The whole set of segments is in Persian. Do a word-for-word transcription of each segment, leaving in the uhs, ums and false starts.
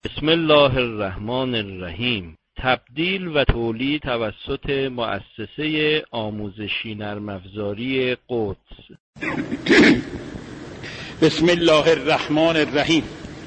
بسم الله الرحمن الرحیم. تبدیل و تولید توسط مؤسسه آموزشی نرم افزاری قدس. بسم الله الرحمن الرحیم.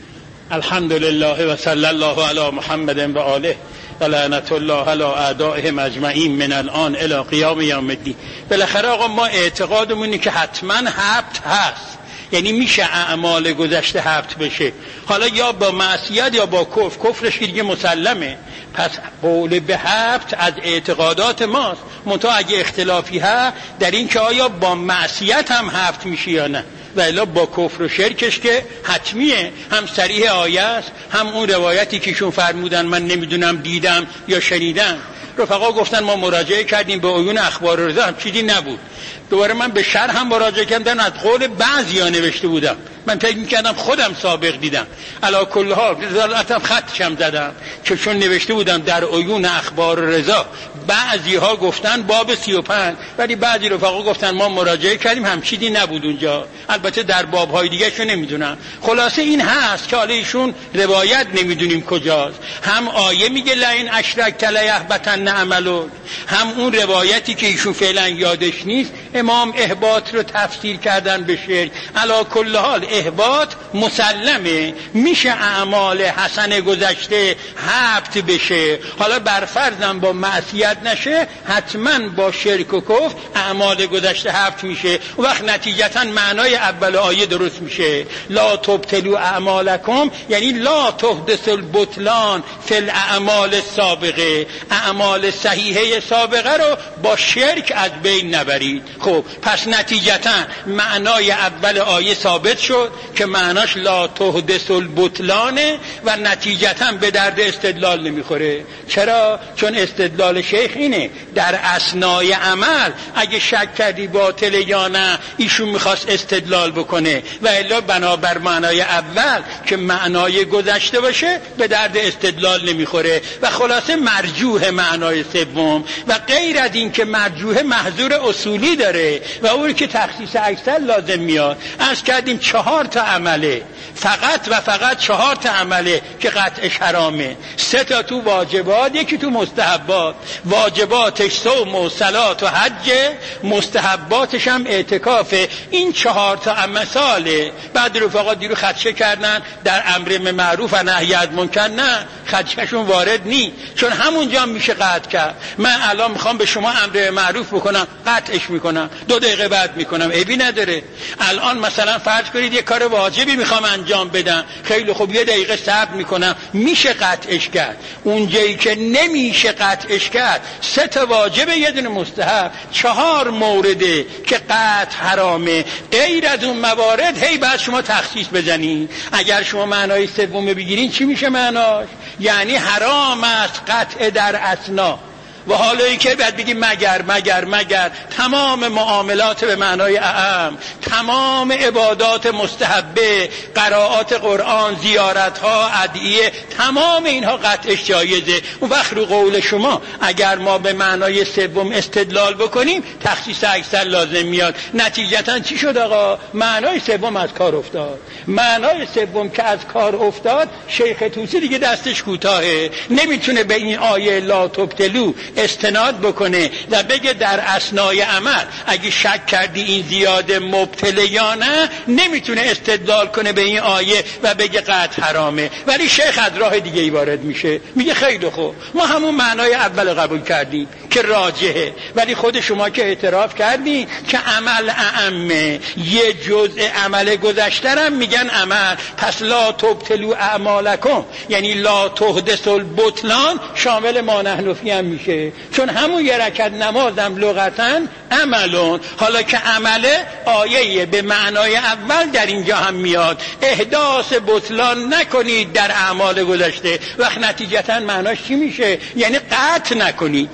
الحمد لله و صلی الله علی محمد و آله و لعنت الله علی اعدائهم اجمعین من الان الی قیام یوم الدین. بالاخره آقا ما اعتقادمونی که حتما هبط هست، یعنی میشه اعمال گذشته هبط بشه، حالا یا با معصیت یا با کفر. کفرش که دیگه مسلمه، پس قول به هبط از اعتقادات ماست. منتها اگه اختلافی ها در این که آیا با معصیت هم هبط میشه یا نه، و الا با کفر و شرکش که حتمیه. هم صریح آیه است، هم اون روایتی که شون فرمودن من نمیدونم دیدم یا شنیدم. رفقا گفتن ما مراجعه کردیم به عیون اخبار رضا، هم چیزی نبود. دوباره من به شرح هم مراجعه کردم، از قول بعضیا نوشته بودم، من فکر می‌کردم خودم سابق دیدم. علا کل حال رضالتم خطشم زدم که چون نوشته بودم در عیون اخبار رضا، بعضی‌ها گفتن باب سی و پنج، ولی بعضی رفقا گفتن ما مراجعه کردیم هم چیزی نبود اونجا. البته در باب‌های دیگه شو نمیدونم. خلاصه این هست که حالا ایشون روایت نمیدونیم کجاست. هم آیه میگه لئن اشرکت لیحبطن عملک، هم اون روایتی که ایشون فعلا یادش نیست امام احباط رو تفسیر کردن به شرک. علا کل حال احباط مسلمه، میشه اعمال حسن گذشته هبط بشه، حالا برفرضم با معصیت نشه، حتما با شرک و کفر اعمال گذشته هبط میشه. و وقت نتیجتا معنای اول آیه درست میشه، لا تبطلوا اعمالکم، یعنی لا تحدثوا البطلان فی الاعمال السابقه، اعمال صحیحه سابقه رو با شرک از بین نبرید. خب پس نتیجتا معنای اول آیه ثابت شد که معناش لا تحدث البطلانه و نتیجتا به درد استدلال نمیخوره. چرا؟ چون استدلال شیخ اینه در اثنای عمل اگه شک کردی باطل یا نه، ایشون میخواست استدلال بکنه، و الا بنابر معنای اول که معنای گذشته باشه به درد استدلال نمیخوره. و خلاصه مرجوح معنای سوم، و غیر از این که مرجوح محظور اصولی داره و اون که تخصیص اکثر لازم میاد. از کردیم چهار تا عمله، فقط و فقط چهار تا عمله که قطعش حرامه، سه تا تو واجبات، یکی تو مستحبات. واجباتش صوم و صلات و حج، مستحباتش هم اعتکافه. این چهار تا مثاله. بعد رفقا دیرو خدشه کردن در امر معروف و نهی از منکر، نه خدشهشون وارد نی، چون همونجا میشه قطع کرد. من الان میخوام به شما امر معروف بکنم، قطعش میکنم، دو دقیقه بعد میکنم، عیبی نداره. الان مثلا فرض کنید یه کار واجبی میخوام انجام بدم، خیلی خوب یه دقیقه صبر میکنم، میشه قطعش کرد. اونجایی که نمیشه قطعش کرد، سه تا واجبه یه دونه مستحب، چهار مورده که قطع حرامه. غیر از اون موارد هی بعد شما تخصیص بزنید. اگر شما معنای سوم بگیرین چی میشه معناش؟ یعنی حرام است قطع در اثنا. و حالا ای که بعد بگیم مگر مگر مگر تمام معاملات به معنای اعم، تمام عبادات مستحبه، قرائات قرآن، زیارت ها، ادعیه، تمام اینها قطعش جایزه. اون وقت رو قول شما اگر ما به معنای سوم استدلال بکنیم تخصیص اکثر لازم میاد. نتیجتا چی شد آقا؟ معنای سوم از کار افتاد. معنای سوم که از کار افتاد، شیخ طوسی دیگه دستش کوتاهه، نمیتونه به این آیه لا تبطلوا استناد بکنه و بگه در اثنای عمل اگه شک کردی این زیاده مبتله یا نه، نمیتونه استدلال کنه به این آیه و بگه قطع حرامه. ولی شیخ از راه دیگه ای وارد میشه، میگه خیلی خوب، ما همون معنای اول قبول کردیم که راجحه، ولی خود شما که اعتراف کردین که عمل اعمه، یه جزء عمل گذشترم میگن عمل، پس لا تبطلوا اعمالکم یعنی لا تحدثوا البطلان شامل ما نحن فی هم میشه، چون همون یه رکعت نمازم لغتاً عملون. حالا که عمله آیه به معنای اول در اینجا هم میاد، احداث بطلان نکنید در اعمال گذشته. وقت نتیجتا معناش چی میشه؟ یعنی قطع نکنید، یعنی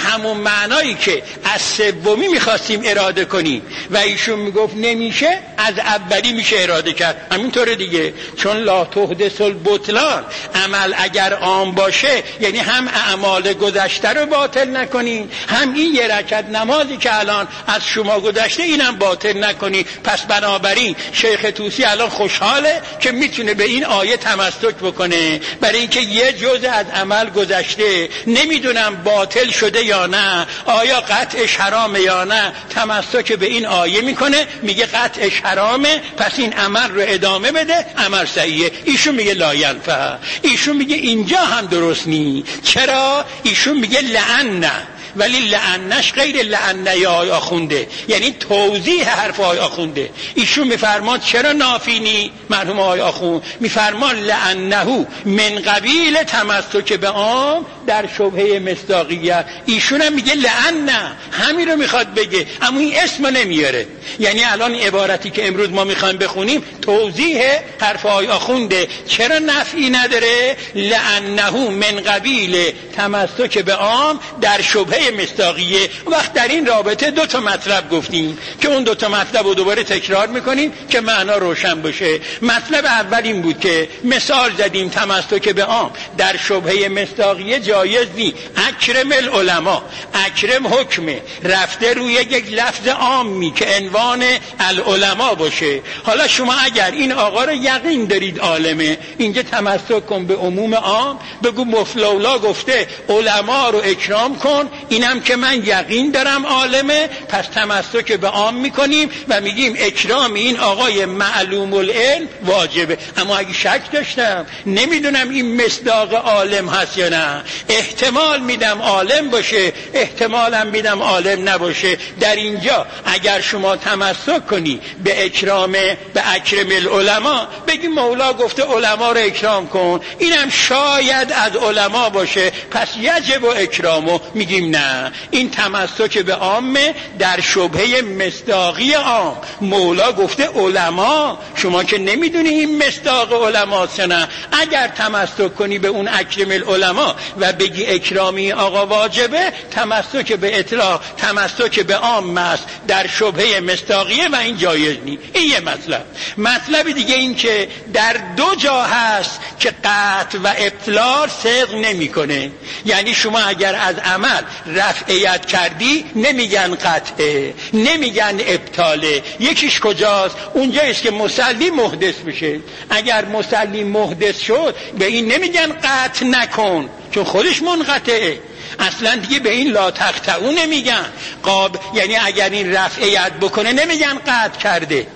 همون معنایی که از سومی میخواستیم اراده کنیم و ایشون میگفت نمیشه، از اولی میشه اراده کرد. همینطوره دیگه، چون لا تحدث البطلان، عمل اگر عام باشه یعنی هم اعمال گذشته رو باطل نکنین، هم این یه رکعت نمازی که الان از شما گذشته اینم باطل نکنی. پس بنابراین شیخ طوسی الان خوشحاله که میتونه به این آیه تمسک بکنه، برای اینکه یه جزء از عمل گذشته نمیدونم باطل شده یا نه، آیا قطعش حرامه یا نه، تمسک به این آیه میکنه، میگه قطعش حرامه، پس این عمل رو ادامه بده، عمل صحیحه. ایشون میگه لا ینفع، ایشون میگه اینجا هم درست نی. چرا؟ ایشون میگه لعنه، ولی لعنش غیر لعنه یا آی آخونده، یعنی توضیح حرف آی آخونده. ایشون میفرمان چرا نافینی مرحوم آی آخوند، میفرمان لعنه من قبیل تمسک به عام در شبهه مصداقیت. ایشون هم میگه لعنه، همین رو میخواد بگه اما این اسم نمیاره. یعنی الان عبارتی که امروز ما میخوایم بخونیم توضیح حرف آی آخونده. چرا نفعی نداره؟ لعنه من قبیل تمسک به عام در شبهه مصداقیه. وقت در این رابطه دو تا مطلب گفتیم که اون دو تا مطلب رو دوباره تکرار میکنیم که معنا روشن باشه. مطلب اول این بود که مثال زدیم تمسک به عام در شبهه مصداقیه جایز نی. اکرم العلماء، اکرم حکمه رفته روی یک لفظ عامی که عنوان العلماء باشه. حالا شما اگر این آقا رو یقین دارید عالمه، اینجا تمسک کن به عموم عام، بگو مفلولا گفته علما رو اکرام کن، اینم که من یقین دارم عالمه، پس تمسک به عام میکنیم و میگیم اکرام این آقای معلوم العلم واجبه. اما اگه شک داشتم نمیدونم این مصداق عالم هست یا نه، احتمال میدم عالم باشه، احتمالم میدم عالم نباشه، در اینجا اگر شما تمسک کنی به اکرام به اکرم العلماء، بگی مولا گفته علما رو اکرام کن، اینم شاید از علما باشه پس یجب و اکرامو، میگیم نه، این تمسک به عامه در شبهه مصداقی عام. مولا گفته علما، شما که نمیدونی این مصداق علماست نه. اگر تمسک کنی به اون اکرم العلماء و بگی اکرامی آقا واجبه، تمسک به اطلاق تمسک به عام است در شبهه مصداقیه و این جایز نی. این یه مطلب. مطلب دیگه این که در دو جا هست که قطع و ابطال صدق نمیکنه. یعنی شما اگر از عمل رفعیت کردی نمیگن قطعه، نمیگن ابطاله. یکیش کجاست؟ اونجاییست که مصلی محدث بشه. اگر مصلی محدث شد به این نمیگن قطع نکن چون خودش منقطعه، اصلا دیگه به این لا تقطعو نمیگن. قاب یعنی اگر این رفعیت بکنه نمیگن قطع کرده.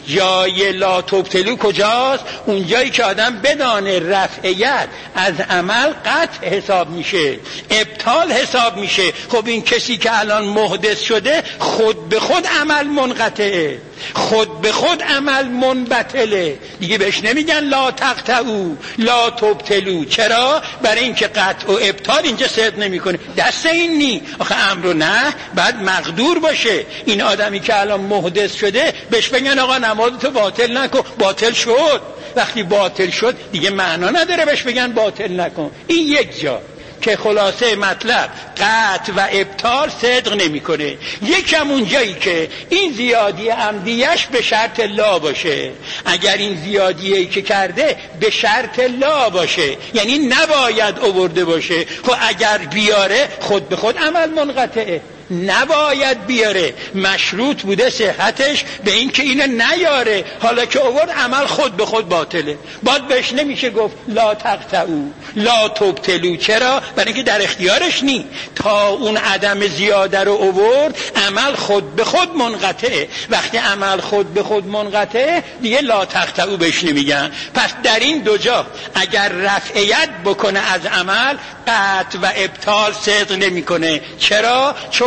جای لا تبتلو کجاست؟ اونجایی که آدم بدانه رفعیت از عمل قطع حساب میشه، ابطال حساب میشه. خب این کسی که الان محدث شده خود به خود عمل منقطعه، خود به خود عمل منبطله، دیگه بهش نمیگن لا تقطعو لا تبتلو. چرا؟ برای اینکه قطع و ابطال اینجا صدق نمیکنه. دست این نی. آخه امر نه بعد مقدور باشه. این آدمی که الان محدث شده بهش بگن آقا نمازتو باطل نکن، باطل شد. وقتی باطل شد دیگه معنا نداره بهش بگن باطل نکن. این یک جا که خلاصه مطلب قطع و ابطال صدق نمیکنه. یکم اونجایی که این زیادی عمدیش به شرط لا باشه. اگر این زیادیه که کرده به شرط لا باشه یعنی نباید آورده باشه، خب اگر بیاره خود به خود عمل منقطعه، نباید بیاره، مشروط بوده صحتش به این که اینو نیاره، حالا که آورد عمل خود به خود باطله. باید بهش نمیشه گفت لا تقطعو لا تبتلو. چرا؟ برای اینکه در اختیارش نی. تا اون عدم زیاده رو آورد عمل خود به خود منقطعه. وقتی عمل خود به خود منقطعه دیگه لا تقطعو بهش نمیگن. پس در این دو جا اگر رفعیت بکنه از عمل قطع و ابطال صدق نمیکنه. چرا؟ چون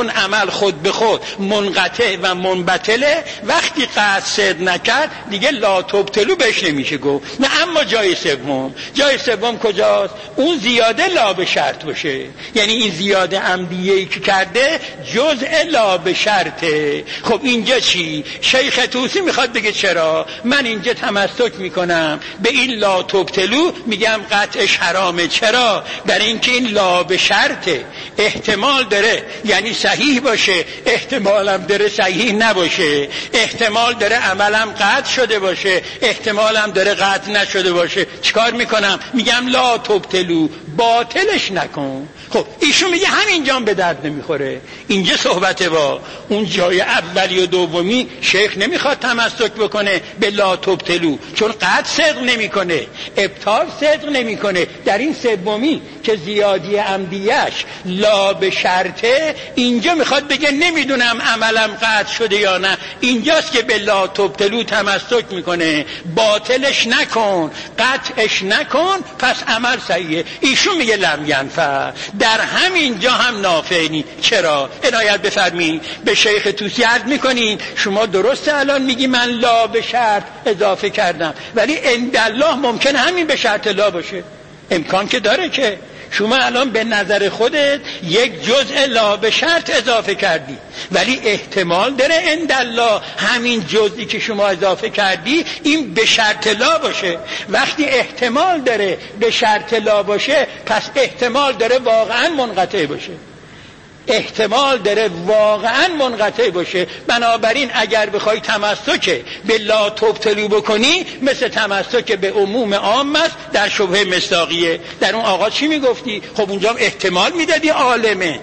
چون عمل خود به خود منقطع و منبطله، وقتی قطع صدق نکرد دیگه لا تبطلو بهش نمیشه گفت. نه اما جای سوم، جای سوم کجاست؟ اون زیاده لا به شرط باشه، یعنی این زیاده عمدیه‌ای که کرده جزء لا به شرطه. خب اینجا چی؟ شیخ طوسی میخواد بگه چرا من اینجا تمسک میکنم به این لا تبطلو، میگم قطعش حرامه. چرا؟ برای اینکه این لا به شرطه، احتمال داره یعنی صحیح باشه، احتمالم داره صحیح نباشه، احتمال داره عملم قطع شده باشه، احتمالم داره قطع نشده باشه. چیکار میکنم؟ میگم لا تبطلو، باطلش نکن. خب ایشون میگه همینجا به درد نمیخوره. اینجا صحبته با اون جای اولی و دومی شیخ نمیخواد تمسک بکنه به لا تبطلو، چون قطع صدق نمیکنه، ابطال صدق نمیکنه. در این سومی که زیادی عمدیش لا به شرطه، اینجا میخواد بگه نمیدونم عملم قطع شده یا نه، اینجاست که به لا تبطلو تمسک میکنه. باطلش نکن، قطعش نکن، پس عمل صحیحه. ایشون میگه لم ینفع، در همین جا هم نافعنی. چرا؟ عنایت بفرمین. به شیخ طوسی عرض میکنین شما درسته الان میگی من لا به شرط اضافه کردم، ولی عند الله ممکن همین به شرط لا باشه، امکان که داره که شما الان به نظر خودت یک جزء لا به شرط اضافه کردی، ولی احتمال داره عند الله همین جزئی که شما اضافه کردی این به شرط لا باشه. وقتی احتمال داره به شرط لا باشه، پس احتمال داره واقعا منقطع باشه، احتمال داره واقعا منقطع باشه. بنابراین اگر بخوای تمسک به لا تبطلو بکنی، مثل تمسک به عموم عام است در شبهه مصداقیه. در اون آقا چی میگفتی؟ خب اونجا احتمال میدادی عالمه،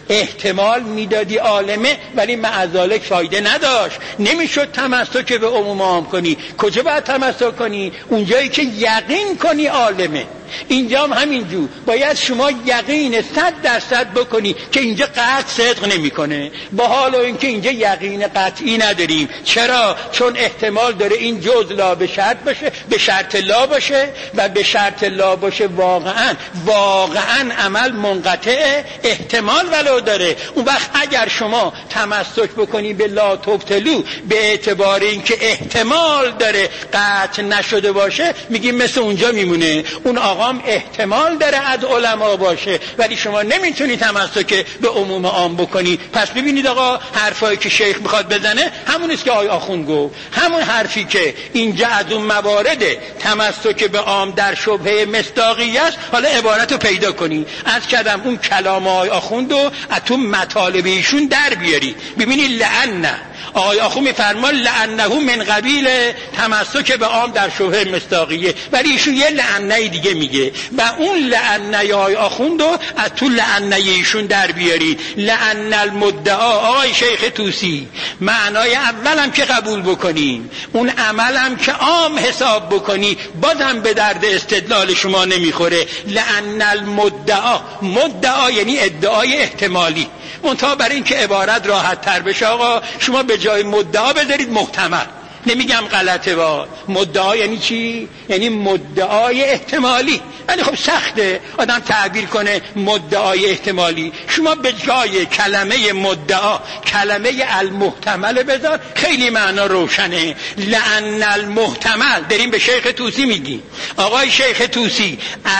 احتمال میدادی عالمه، ولی معذالک فایده نداشت، نمیشد تمسک به عموم عام کنی. کجا باید تمسک کنی؟ اونجایی که یقین کنی عالمه. اینجا هم همینجور باید شما یقین صد درصد بکنی که اینجا قطع صدق نمیکنه، با حال اینکه اینجا یقین قطعی نداریم. چرا؟ چون احتمال داره این جز لا به شرط باشه، به شرط لا باشه، و به شرط لا باشه واقعا واقعا عمل منقطع، احتمال ولو داره. اون وقت اگر شما تمسک بکنی به لا تبطلو به اعتبار اینکه احتمال داره قطع نشده باشه، میگیم مثل اونجا میمونه. اون آقا احتمال داره از علما باشه، ولی شما نمیتونی تمسک به عموم عام بکنی. پس ببینید آقا حرفایی که شیخ میخواد بزنه همونیست که آقای آخوند گفت، همون حرفی که اینجا از اون موارد تمسک به عام در شبهه مصداقیه است. حالا عبارت رو پیدا کنی، از کردم اون کلام آقای آخوند رو از تو مطالب ایشون در بیاری. ببینید لعنه آقای آخوند میفرما لعنه من قبیل تمسک به عام در شبهه مصداقیه، ولی ایشون یه لعنه دیگه میگه و اون لعنه آقای آخوند رو از تو لعنه ایشون در بیارید. لعن المدعا آقای شیخ طوسی، معنای اولم که قبول بکنیم، اون عملم که عام حساب بکنی، بازم به درد استدلال شما نمیخوره. لعن المدعا، مدعا یعنی ادعای احتمالی، منتها برای این که عبارت راحت تر بشه آقا شما به جای مدعا بذارید محتمل. نمیگم غلطه، با مدعا یعنی چی؟ یعنی مدعای احتمالی. ولی خب سخته آدم تعبیر کنه مدعای احتمالی. شما به جای کلمه مدعا کلمه المحتمل بذار، خیلی معنا روشنه. لعن المحتمل داریم به شیخ طوسی میگی. آقای شیخ طوسی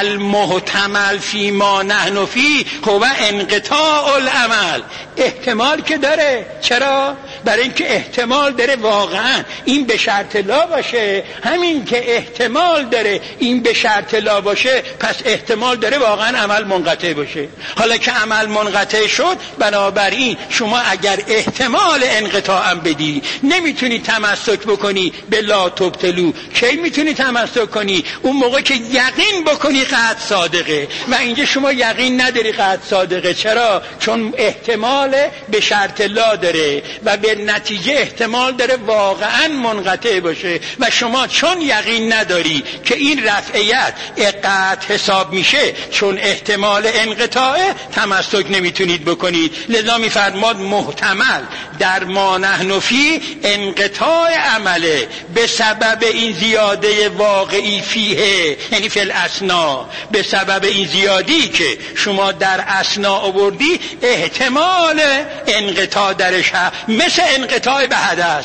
المحتمل فی ما نحن فی هو انقطاع العمل، احتمال که داره. چرا؟ برای اینکه احتمال داره واقعا این به شرط لا باشه. همین که احتمال داره این به شرط لا باشه، پس احتمال داره واقعا عمل منقطع باشه. حالا که عمل منقطع شد، بنابراین شما اگر احتمال انقطاع هم بدی، نمیتونی تمسک بکنی به لا تبطلو. کی میتونی تمسک کنی؟ اون موقع که یقین بکنی قطع صادقه، و اینجا شما یقین نداری قطع صادقه. چرا؟ چون احتمال به شرط لا داره، و به که نتیجه احتمال داره واقعا منقطع باشه و شما چون یقین نداری که این رفعیت قطع حساب میشه، چون احتمال انقطاع، تمسک نمیتونید بکنید. لذا میفرماد محتمل در ما نحن فی انقطاع عمله به سبب این زیاده واقعی فیه، یعنی فی الاسنا، به سبب این زیادی که شما در اسنا آوردی احتمال انقطاع درش هست، مثل انقطاع به حدث.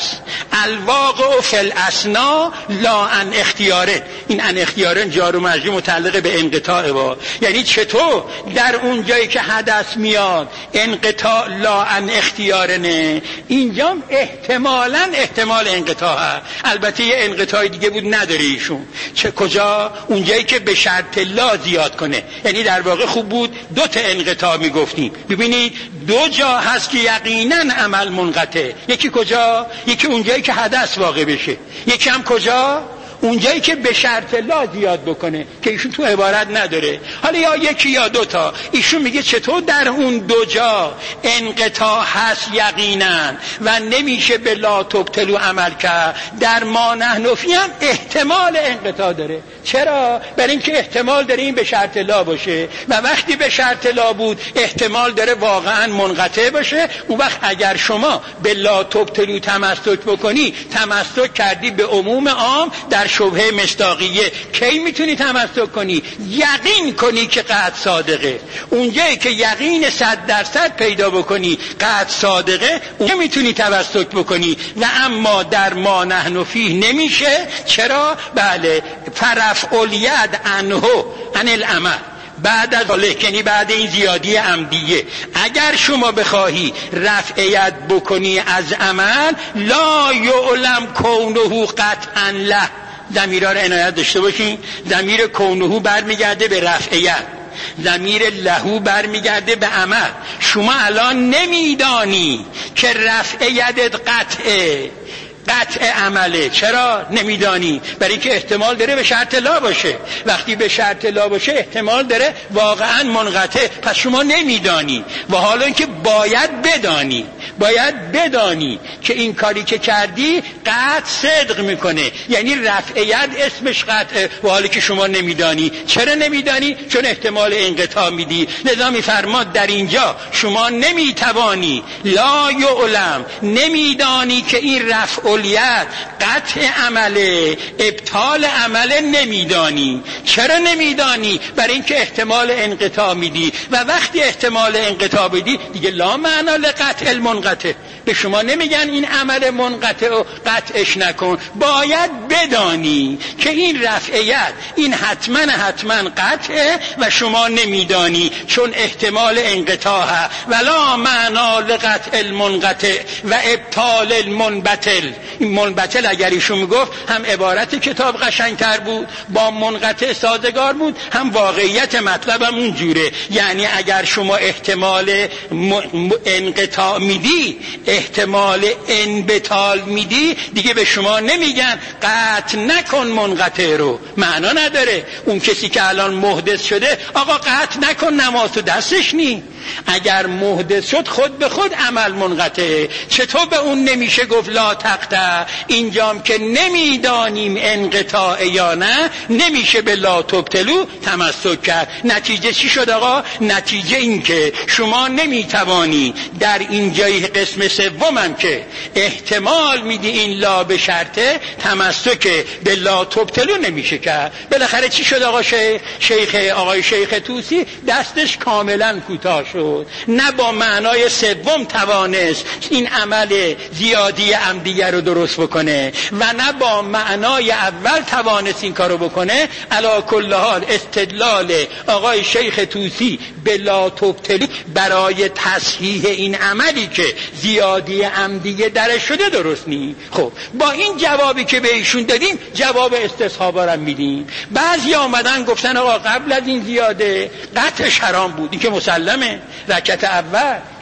الواقع فی الاسنا لا ان اختیاره، این ان اختیاره جار و مجرور متعلق به انقطاع با، یعنی چطور در اون جایی که حدث میاد انقطاع لا ان اختیاره نه، اینجا احتمالاً احتمال انقطاع هست. البته یه انقطاع دیگه بود نداره ایشون، چه کجا؟ اونجایی که به شرط لا زیاد کنه، یعنی در واقع خوب بود دو تا انقطاع میگفتیم. ببینید دو جا هست که یقینا عمل منقطع، یکی کجا؟ یکی اونجایی که حدث واقع بشه، یکی هم کجا؟ اونجایی که به شرط لا زیاد بکنه که ایشون تو عبارت نداره. حالا یا یکی یا دوتا. ایشون میگه چطور در اون دو جا انقطاع هست یقینا و نمیشه به لا تبطلو عمل کرد، در ما نحن فی هم احتمال انقطاع داره. چرا؟ برای اینکه احتمال داره این به شرط لا باشه و وقتی به شرط لا بود احتمال داره واقعا منقطع باشه. اون وقت اگر شما به لا تبطلو تمسک بکنی، تمسک کردی به عموم عام در شبهه مصداقیه. کی میتونی تمسک کنی؟ یقین کنی که قطع صادقه. اونجایی که یقین صد درصد پیدا بکنی قطع صادقه، اونجا میتونی تمسک بکنی. و اما در ما نحن فیه نمیشه. چرا؟ بله، فرفع الید عنه عن العمل بعد از ذلک، یعنی بعد این زیادی عمدیه، اگر شما بخواهی رفعیت بکنی از عمل، لا یعلم کونه قطعا له. ضمیرها را عنایت داشته باشین. ضمیر کونه برمیگرده به رفعیت، ضمیر لهو برمیگرده به عمل. شما الان نمیدانی که رفعیت قطعه قطع عمله. چرا نمیدانی؟ برای اینکه احتمال داره به شرط لا باشه. وقتی به شرط لا باشه احتمال داره واقعا منقطع. پس شما نمیدانی و حالا اینکه باید بدانی، باید بدانی که این کاری که کردی قطع صدق میکنه، یعنی رفعیت اسمش قطعه و حالا که شما نمیدانی. چرا نمیدانی؟ چون احتمال انقطاع میدی. لذا میفرماد در اینجا شما نمیتوانی، لا یعلم، نمیدانی که این رفع الیت قطع عمله، ابطال عمله نمیدانی. چرا نمیدانی؟ برای اینکه احتمال انقطاع میدی و وقتی احتمال انقطاع بدی دیگه لا معنا لقطع المنقطع. به شما نمیگن این عمل منقطع و قطعش نکن. باید بدانی که این رفعیت این حتما حتما قطعه و شما نمیدانی چون احتمال انقطاع ولا معنا لقطع المنقطع و ابطال المنبتل. این منبتل اگر ایشون میگفت هم عبارت کتاب قشنگتر بود، با منقطع سازگار بود، هم واقعیت مطلبم اونجوره. یعنی اگر شما احتمال انقطاع میدی، احتمال انبطال میدی، دیگه به شما نمیگن قطع نکن منقطع رو، معنا نداره. اون کسی که الان محدث شده آقا قطع نکن نماز تو دستش نی. اگر محدث شد خود به خود عمل منقطعه. چطور به اون نمیشه گفت لا تقطع؟ اینجام که نمیدانیم انقطاع یا نه، نمیشه به لا تبطلو تمسک کرد. نتیجه چی شد آقا؟ نتیجه این که شما نمیتوانی در این جای قسم سومم که احتمال میدی این لا به شرطه، تمسک به لا تبطلو نمیشه کرد. بالاخره چی شد آقا؟ شیخ شیخ آقای شیخ طوسی دستش کاملا کوتاه شد، نه با معنای سوم توانست این عمل زیادی عمدیه رو درست بکنه و نه با معنای اول توانست این کارو بکنه. علی کل حال استدلال آقای شیخ طوسی به لا تبطلی برای تصحیح این عملی که زیادی عمدیه درش شده درست نی. خب با این جوابی که به ایشون دادیم جواب استصحابا رو میدیم. بعضی آمدن گفتن آقا قبل از این زیاده قطعش حرام بود، این که مسلمه. رکعت اول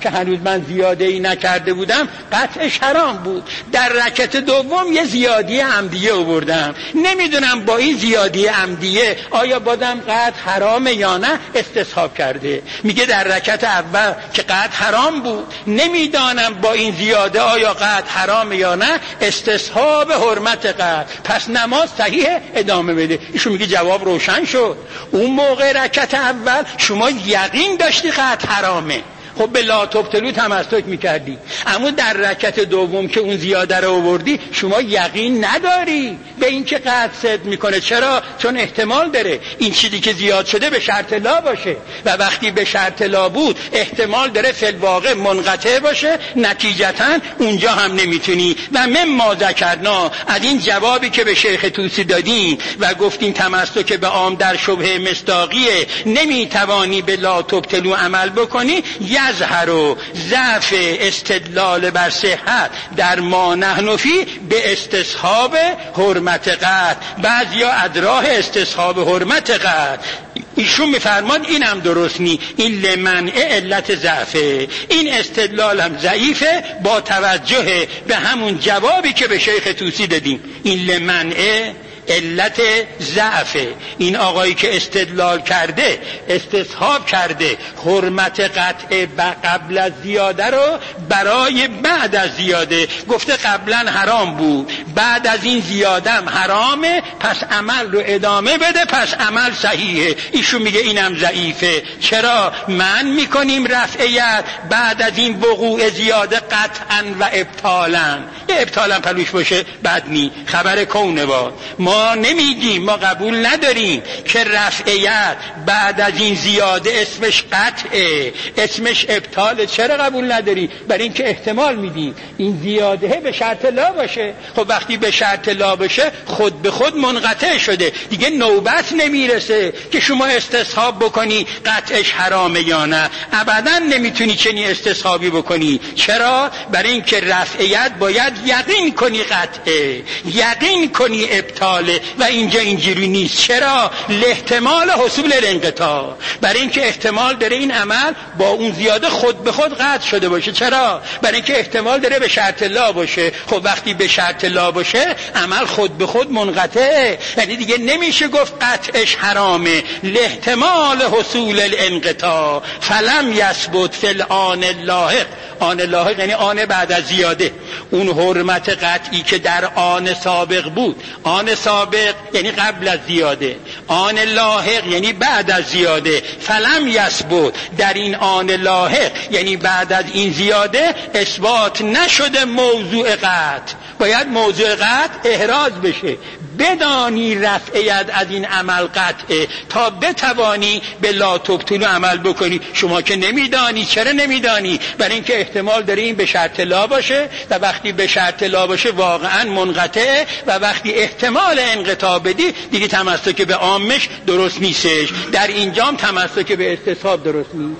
که هنوز من زیاده ای نکرده بودم قطعش حرام بود. در رکعت دوم یه زیادی عمدیه آوردم، نمیدونم با این زیادی عمدیه آیا بازم قطع حرامه یا نه. استصحاب کرده، میگه در رکعت اول که قطع حرام بود نمیدانم با این زیاده آیا قطع حرامه یا نه، استصحاب حرمت قطع، پس نماز صحیح ادامه بده. ایشون میگه جواب روشن شد. اون موقع رکعت اول شما یقین داشتی قطع حرامه، خب به لا تبطلوا تمسک میکردی. اما در رکعت دوم که اون زیاده رو آوردی شما یقین نداری به این که قطع صدق میکنه. چرا؟ چون احتمال داره این چیزی که زیاد شده به شرط لا باشه و وقتی به شرط لا بود احتمال داره فی الواقع منقطع باشه، نتیجتا اونجا هم نمیتونی. و مما ذکرنا، از این جوابی که به شیخ طوسی دادیم و گفتیم تمسک به عام در شبهه مصداقیه، نمیتوانی به لا تبطلوا عمل بکنی، یظهر و ضعف استدلال بر صحت در ما نحن فی به استصحاب حرمت قطع. بعضیا ادراه استصحاب حرمت قطع. ایشون میفرماد اینم درست نی، این لمنع علت ضعفه، این استدلال هم ضعیفه با توجه به همون جوابی که به شیخ طوسی دادیم. این لمنع علت ضعفه. این آقایی که استدلال کرده، استصحاب کرده حرمت قطع قبل از زیاده رو برای بعد از زیاده، گفته قبلا حرام بود بعد از این زیاده هم حرامه، پس عمل رو ادامه بده، پس عمل صحیحه. ایشون میگه اینم ضعیفه. چرا؟ من میکنیم رفعیت بعد از این وقوع زیاده قطعا و ابطالا. یه ابطالا پلوش باشه بد نی، خبر کونه با ما ما نمیگیم، ما قبول نداریم که رفعیت بعد از این زیاده اسمش قطعه، اسمش ابطاله. چرا قبول نداری؟ برای اینکه احتمال میدیم این زیاده به شرط لا باشه. خب وقتی به شرط لا باشه خود به خود منقطع شده، دیگه نوبت نمیرسه که شما استصحاب بکنی قطعش حرامه یا نه. ابدا نمیتونی چنین استصحابی بکنی. چرا؟ برای اینکه رفعیت باید یقین کنی قطعه، یقین کنی ابطال، و اینجا اینجوری نیست. چرا؟ لاحتمال حصول الانقطاع، برای اینکه احتمال داره این عمل با اون زیاده خود به خود قطع شده باشه. چرا؟ برای اینکه احتمال داره به شرط لا باشه. خب وقتی به شرط لا باشه عمل خود به خود منقطعه، یعنی دیگه نمیشه گفت قطعش حرامه. لاحتمال حصول الانقطاع فلم یثبت فی الآن اللاحق. آن لاحق یعنی آن بعد از زیاده، اون حرمت قطعی که در آن سابق بود. آن سابق یعنی قبل از زیاده، آن لاحق یعنی بعد از زیاده. فلم یثبت، در این آن لاحق یعنی بعد از این زیاده اثبات نشده موضوع قطع. باید موضوع قطع احراز بشه، بدانی رفعیت از این عمل قطعه تا بتوانی به لا تبطلوا عمل بکنی. شما که نمیدانی. چرا نمیدانی؟ برای اینکه احتمال داره این به شرط لا باشه و وقتی به شرط لا باشه واقعا منقطعه، و وقتی احتمال انقطاع بدی دیگه تمسک به عامش درست نیستش. در اینجام تمسک به استصحاب درست نیست.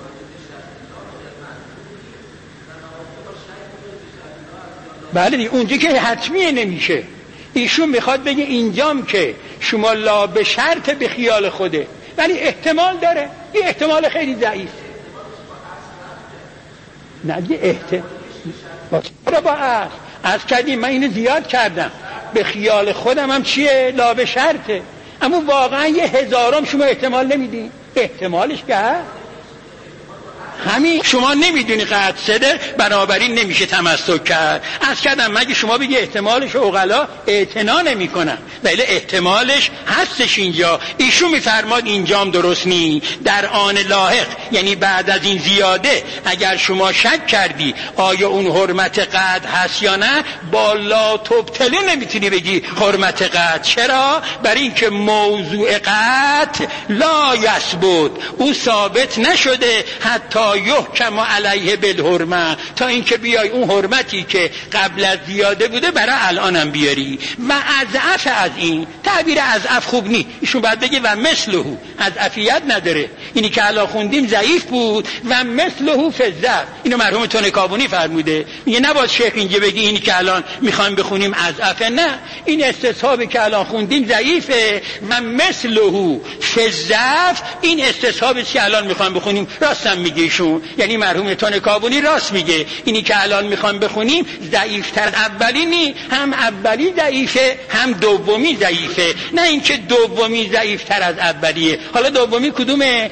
بله اونجا که حتمیه نمیشه. ایشون میخواد بگه اینجام که شما لا به شرط به خیال خوده، ولی احتمال داره. این احتمال خیلی ضعیف. نه یه احتمال با اصل از کردیم. من اینو زیاد کردم. به خیال خودم هم چیه؟ لا به شرطه. اما واقعا یه هزارم شما احتمال نمیدین. احتمالش که هست همین. شما نمیدونی قطع صدق، بنابراین نمیشه تمسک کرد. از کردم مگه شما بگی احتمالش عقلا اعتنا نمی کنن، ولی احتمالش هستش اینجا. ایشون میفرماد اینجام درست نی. در آن لاحق یعنی بعد از این زیاده اگر شما شک کردی آیا اون حرمت قطع هست یا نه، با لا تبطلوا نمیتونی بگی حرمت قطع. چرا؟ برای اینکه موضوع قطع لا یثبت، او ثابت نشده حتی یحکم علیه بالحرمه، تا اینکه بیای اون حرمتی که قبل از زیاده بوده برای الانم بیاری. و اضعف از این، تعبیر اضعف خوب نی، ایشون باید بگه و مثله، اضعفیت نداره. اینی که الان خوندیم ضعیف بود. و مثله فی الضعف، اینو مرحوم تونکابونی فرموده. میگه نباید شیخ اینجا بگی اینی که الان میخوایم بخونیم اضعفه. نه، این استصحابی که الان خوندیم ضعیفه. و مثله فی الضعف، این استصحابی که الان میخوایم بخونیم راستم میگه ایشون، یعنی مرحوم تون کابونی راست میگه، اینی که الان میخوام بخونیم ضعیفتر اولی نی، هم اولی ضعیفه هم دومی ضعیفه، نه اینکه دومی ضعیفتر از اولیه. حالا دومی کدومه؟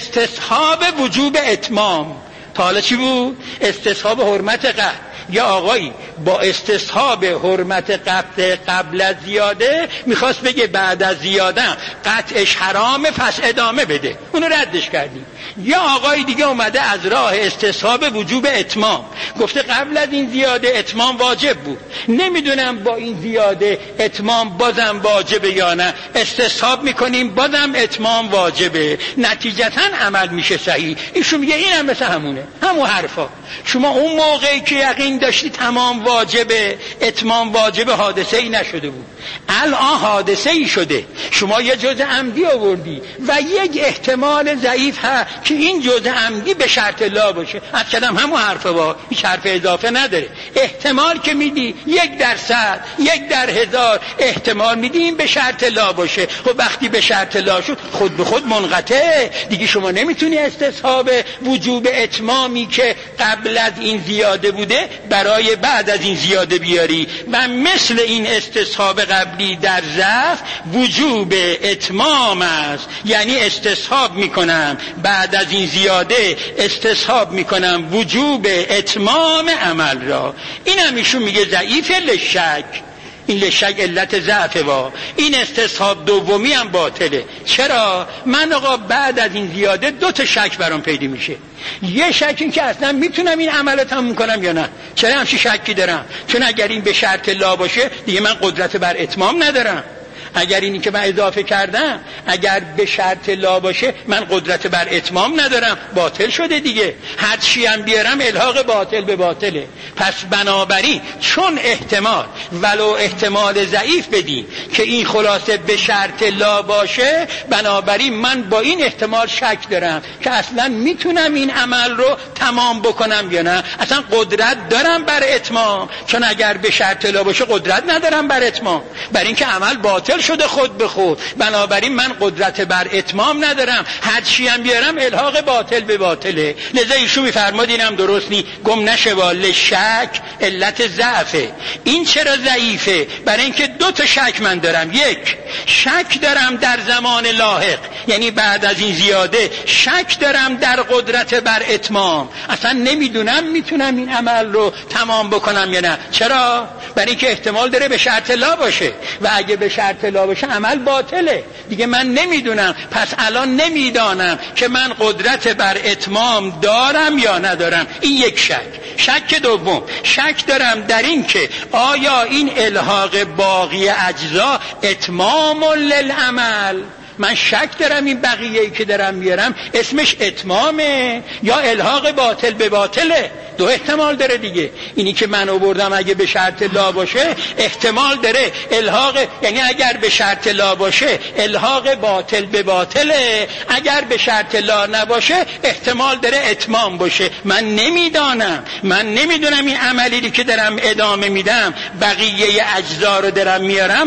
استصحاب وجوب اتمام. تا حالا چی بود؟ استصحاب حرمت قطع. یا آقایی با استصحاب حرمت قطع قبل از زیاده میخواست بگه بعد از زیاده قطعش حرامه پس ادامه بده، اونو ردش کردیم. یا آقای دیگه اومده از راه استصحاب وجوب اتمام گفته قبل از این زیاده اتمام واجب بود، نمیدونم با این زیاده اتمام بازم واجبه یا نه، استصحاب میکنیم بازم اتمام واجبه، نتیجتا عمل میشه صحیح. ایشون میگه این هم مثل همونه، همون حرفا. شما اون موقعی که یقین داشتی تمام واجبه، اتمام واجبه، حادثه ای نشده بود، الان حادثه ای شده، شما یه جزء عمدی آوردی و یک احتمال ضعیف هست که این جزء عمدی به شرط لا باشه. از کدام همون حرفه با هیچ حرف اضافه نداره. احتمال که میدی یک درصد، یک در هزار احتمال میدی این به شرط لا باشه. خب وقتی به شرط لا شد خود به خود منقطع دیگه، شما نمیتونی استصحاب وجوب اتمامی که قبل از این زیاده بوده برای بعد از این زیاده بیاری. و مثل این استصحاب قبلی در ضعف وجوب اتمام است، یعنی استصحاب میکنم بعد از این زیاده استصحاب میکنم وجوب اتمام عمل را. این هم ایشون میگه ضعیف لشک، این لشک علت ضعف با این استصحاب دومی هم باطله. چرا؟ من آقا بعد از این زیاده دو تا شک برام پیدا میشه. یه شک این که اصلا میتونم این عمل تموم کنم یا نه. چرا همچین شکی دارم؟ چون اگر این به شرط لا باشه دیگه من قدرت بر اتمام ندارم. اگر اینی که من اضافه کردم اگر به شرط لا باشه من قدرت بر اتمام ندارم، باطل شده دیگه. هر چی هم بیارم الحاق باطل به باطله. پس بنابراین چون احتمال ولو احتمال ضعیف بدیم که این خلاصه به شرط لا باشه، بنابراین من با این احتمال شک دارم که اصلا میتونم این عمل رو تمام بکنم یا نه، اصلا قدرت دارم بر اتمام. چون اگر به شرط لا باشه قدرت ندارم بر اتمام، برای اینکه عمل باطل شده خود به خود، بنابراین من قدرت بر اتمام ندارم، هر چی هم بیارم الحاق باطل به باطله. لذا ایشون میفرماد اینم درست نی، گم نشه واله شک علت ضعفه. این چرا ضعیفه؟ برای اینکه دو تا شک من دارم. یک شک دارم در زمان لاحق، یعنی بعد از این زیاده شک دارم در قدرت بر اتمام، اصلا نمیدونم میتونم این عمل رو تمام بکنم یا نه. چرا؟ برای اینکه احتمال داره به شرط لا باشه و اگه به شرط لا باشه عمل باطله دیگه. من نمیدونم، پس الان نمیدانم که من قدرت بر اتمام دارم یا ندارم. این یک شک. شک دوم، شک دارم در این که آیا این الحاق باقی اجزا اتمام للعمل. من شک دارم این بقیه‌ای که دارم میارم اسمش اتمامه یا الحاق باطل به باطله. دو احتمال داره دیگه. اینی که من آوردم اگه به شرط لا باشه احتمال داره الحاق، یعنی اگر به شرط لا باشه الحاق باطل به باطله، اگر به شرط لا نباشه احتمال داره اتمام باشه. من نمیدانم، من نمیدونم این عملی که دارم ادامه میدم بقیه اجزا رو دارم میارم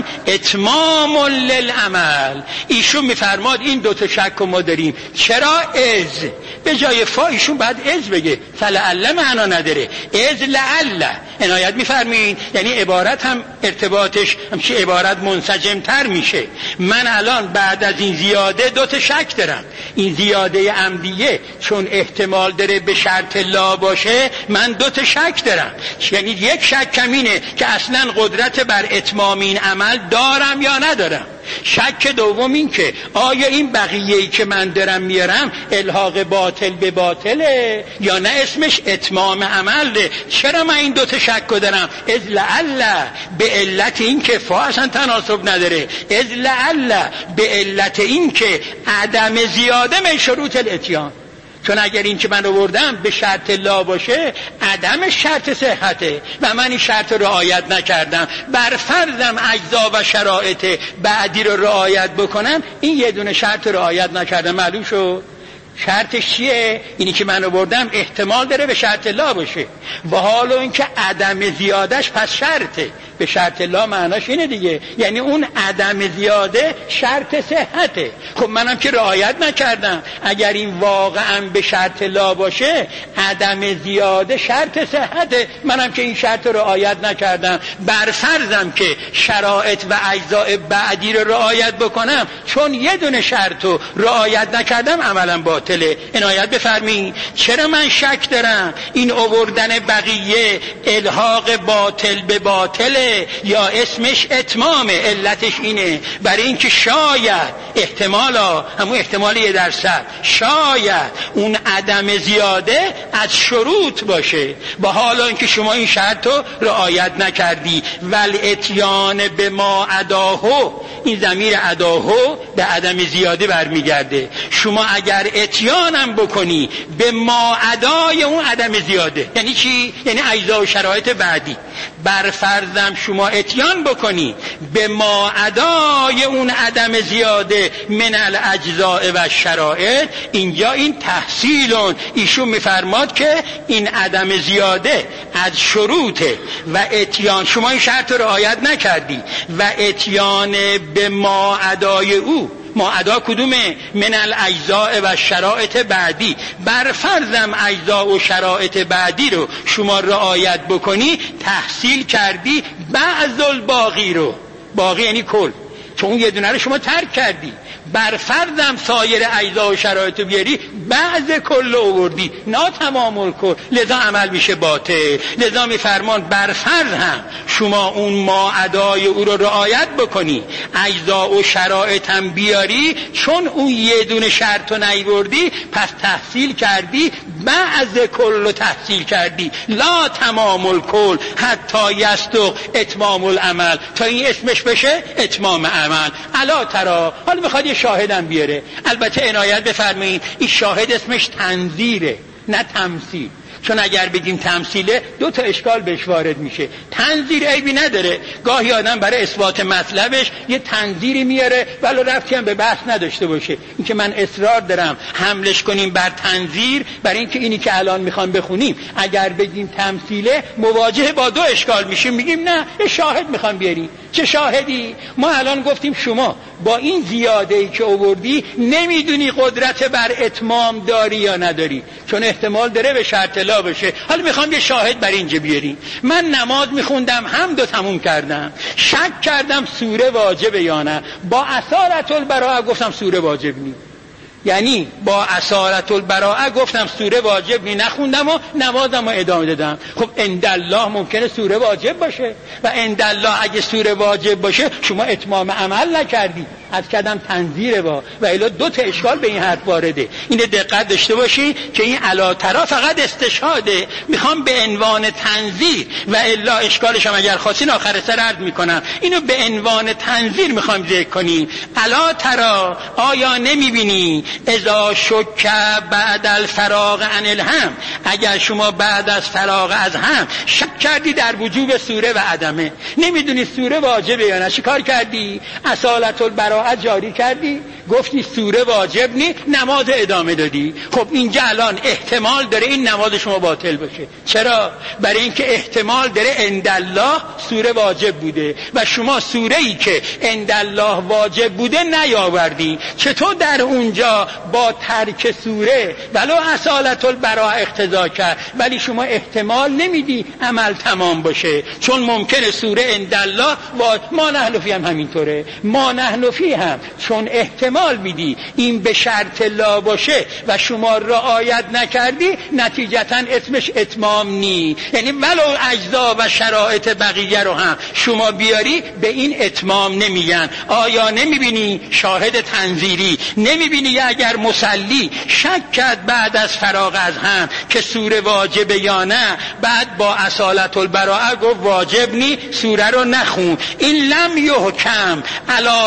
اتمام للعمل. ایشون میفرماد این دو تا شک ما داریم. چرا؟ از به جای فا ایشون بعد از بگه، فلعل معنا نداره، از لعل عنایت میفرمین، یعنی عبارت هم ارتباطش همچه عبارت منسجم تر میشه. من الان بعد از این زیاده دو تا شک دارم. این زیاده عمدیه چون احتمال داره به شرط لا باشه من دو تا شک دارم. یعنی یک شک کمینه که اصلا قدرت بر اتمام این عمل دارم یا ندارم. شک دوم این که آیا این بقیه‌ای که من دارم میارم الحاق باطل به باطله یا نه اسمش اتمام عمله. چرا من این دوتا شک دارم؟ از لعل به علت این که فا اصلا تناسب نداره، از لعل به علت این که عدم زیاده من شروط الاتیان. چون اگر این که من آوردم به شرط لا باشه عدم شرط صحته و من این شرط رعایت نکردم، بر فرضم اجزا و شرایط بعدی رو رعایت بکنم، این یه دونه شرط رعایت نکردم، معلوم شد شرطش چیه؟ اینی که من آوردم احتمال داره به شرط لا باشه و حالا اینکه عدم زیادش پس شرطه. به شرط لا معناش اینه دیگه، یعنی اون عدم زیاده شرط صحته. خب منم که رعایت نکردم. اگر این واقعا به شرط لا باشه عدم زیاده شرط صحته، منم که این شرط رو رعایت نکردم. بر فرضم که شرایط و اجزاء بعدی رو رعایت بکنم، چون یه دونه شرط رو رعایت نکردم عملا باطله. عنایت بفرمایید. چرا من شک دارم این آوردن بقیه الحاق باطل به باطله یا اسمش اتمامه؟ علتش اینه برای اینکه شاید احتمالا همون احتمال یه درصد شاید اون عدم زیاده از شروط باشه، با حالا اینکه شما این شرط رو رعایت نکردی. ول اتیان به ما عداهو، این ضمیر عداهو به عدم زیاده برمیگرده. شما اگر اتیانم بکنی به ما عدای اون عدم زیاده، یعنی چی؟ یعنی اجزا و شرایط بعدی. بر فرضم شما اتیان بکنی به ما عدای اون عدم زیاده من الاجزاء و شرایط، اینجا این تحصیلون ایشون میفرماد که این عدم زیاده از شروطه و اتیان شما این شرط رو رعایت نکردی و اتیان به ما عدای او، ما ادا کدومه؟ من الاجزاء و شرایط بعدی. بر فرضم اجزاء و شرایط بعدی رو شما رعایت بکنی، تحصیل کردی بعض الباقی رو. باقی یعنی کل، چون یه دونه رو شما ترک کردی. بر فرضم سایر اجزا و شرایط بیاری، بعض کل رو آوردی، نه تمام الکل، لذا عمل میشه باطل. لذا میفرمان بر فرض هم شما اون ما ادای او رو رعایت بکنی، اجزا و شرایط هم بیاری، چون اون یه دونه شرط رو نیوردی پس تحصیل کردی بعض کل رو تحصیل کردی، لا تمام الکل حتی یصدق اتمام العمل، تا این اسمش بشه اتمام عمل. الا ترا، حالا میخواد یه شاهدم بیاره. البته عنایت بفرمایید این شاهد اسمش تنظیره نه تمثیل، چون اگر بگیم تمثیله دو تا اشکال بهش وارد میشه. تنظیر عیبی نداره، گاهی آدم برای اثبات مطلبش یه تنظیری میاره ولو ربطی هم به بحث نداشته باشه. اینکه من اصرار دارم حملش کنیم بر تنظیر، برای اینکه اینی که الان میخوام بخونیم اگر بگیم تمثیله مواجه با دو اشکال میشیم. میگیم نه یه شاهد میخوام بیاریم. چه شاهدی؟ ما الان گفتیم شما با این زیاده‌ای که آوردی نمیدونی قدرت بر اتمام داری یا نداری، چون احتمال داره به شرط لا بشه. حالا میخوام یه شاهد بر اینجا بیاریم. من نماز میخوندم هم دو تموم کردم، شک کردم سوره واجبه یا نه، با اثارت البراءه گفتم سوره واجب نی، یعنی با اثارت البراءه گفتم سوره واجب نی، نخوندم و نمازم رو ادامه دادم. خب عندالله ممکنه سوره واجب باشه و عندالله اگه سوره واجب باشه شما اتمام عمل نکردی، از کدم تنظیره با و الا دو تا اشکال به این حرف وارده. اینه دقت داشته باشی که این علا ترا فقط استشهاده، میخوام به عنوان تنظیر و الا اشکالش هم اگر خواستین آخر سر عرض میکنم، اینو به عنوان تنظیر میخوام ذکر کنیم. علا ترا، آیا نمیبینی اذا شک بعد الفراغ عن الهم، اگر شما بعد از فراغ از هم شک کردی در وجوب سوره و عدمه، نمیدونی سوره واجبه یا نه، چیکار کردی؟ اصالت البراءه جاری کردی، گفتی سوره واجب نی، نماز ادامه دادی. خب اینجا الان احتمال داره این نماز شما باطل باشه. چرا؟ برای اینکه احتمال داره عندالله سوره واجب بوده و شما سوره ای که عندالله واجب بوده نیاوردی. چطور در اونجا با ترک سوره ولو اصالت البراءه اقتضا کرد، ولی شما احتمال نمیدی عمل تمام باشه، چون ممکنه سوره عندالله و ما نحنفی هم همینطوره، ما نحنفی هم چون احتمال میدی این به شرط لا باشه و شما رعایت نکردی، نتیجتا اسمش اتمام نی. یعنی ولو اجزا و شرایط بقیه رو هم شما بیاری به این اتمام نمیگن. آیا نمیبینی شاهد تنظیری؟ نمیبینی اگر مصلی شک کرد بعد از فراغ از هم که سوره واجبه یا نه، بعد با اصالت البراءه گفت واجب نی، سوره رو نخون، این لم یحکم علی الها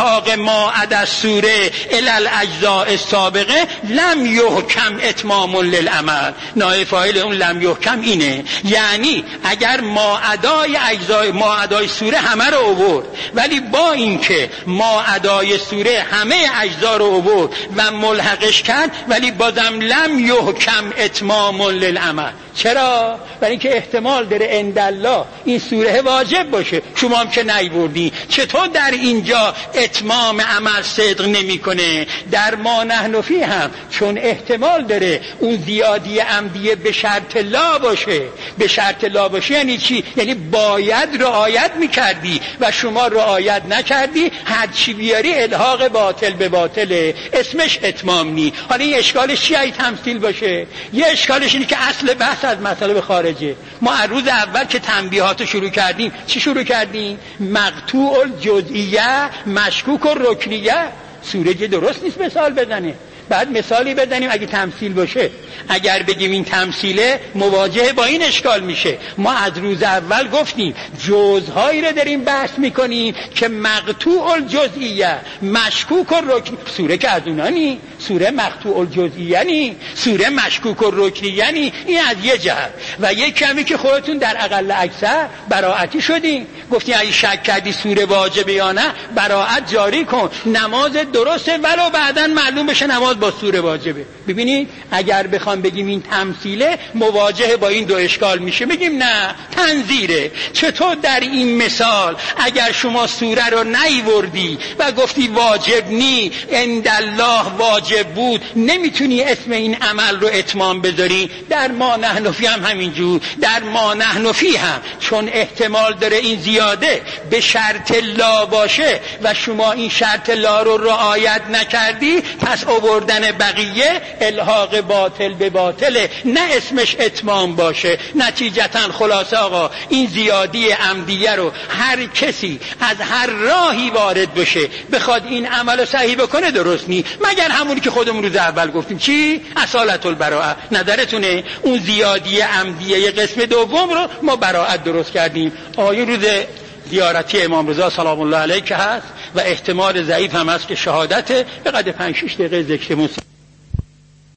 الحاق ما عدا سوره الی الاجزاء السابقه لم یحکم اتمام للعمل. نایب فاعل اون لم یحکم اینه، یعنی اگر ما عدای اجزای ما عدای سوره همه رو آورد، ولی با اینکه ما عدای سوره همه اجزا رو آورد و ملحقش کرد، ولی بازم لم یحکم اتمام للعمل. چرا؟ برای اینکه احتمال داره اندالله این سوره واجب باشه، شما هم که نیوردی. چطور در اینجا اتمام عمل صدق نمیکنه؟ در ما نحن فی هم چون احتمال داره اون زیادی عمدیه به شرط لا باشه. به شرط لا باشه یعنی چی؟ یعنی باید رعایت میکردی و شما رعایت نکردی، هر چی بیاری الحاق باطل به باطله، اسمش اتمام نی. حالا این اشکالش چیه؟ ای تمثیل باشه. یه اشکالش اینه که اصل بحث از مطالب خارجه. ما از روز اول که تنبیهات شروع کردیم چی شروع کردیم؟ مقطوع الجزئیه مشکوک الرکنیه. سوره درست نیست مثال بزنه، بعد مثالی بزنیم اگه تمثیل باشه. اگر بگیم این تمثیله مواجهه با این اشکال میشه. ما از روز اول گفتیم جزءهایی رو داریم بحث میکنیم که مقطوع الجزئیه مشکوک الرکن. سوره که از اونا نی، سوره مقطوع الجزئیه نی، سوره مشکوک الرکنیه نی. این از یه جهت. و یک کمی که خودتون در اقل اکثر براعتی شدین، گفتین اگه شک کردی سوره واجبه یا نه براعت جاری کن، نماز درسته ولو بعداً معلوم بشه نماز با سوره واجبه. ببینید اگر بخوام بگیم این تمثیله مواجهه با این دو اشکال میشه، بگیم نه تنظیره. چطور در این مثال اگر شما سوره رو نیوردی و گفتی واجب نی، اندالله واجب بود، نمیتونی اسم این عمل رو اتمام بذاری؟ در ما نحن فی هم همینجور. در ما نحن فی هم چون احتمال داره این زیاده به شرط لا باشه و شما این شرط لا رو رعایت نکردی، پس آوردن بقیه الحاق باطل به باطله، نه اسمش اتمام باشه. نتیجتا خلاصه آقا این زیادی عمدیه رو هر کسی از هر راهی وارد بشه بخواد این عمل صحیح بکنه درست نی، مگر همونی که خودمون روز اول گفتیم. چی؟ اصالت البراءه. نظرتونه اون زیادی عمدیه قسم دوم رو ما براءت درست کردیم. آیه روز زیارتی امام رضا سلام الله علیه که هست و احتمال ضعیف هم هست که شهادت به قدر پنج شش دقیقه ذکر موسی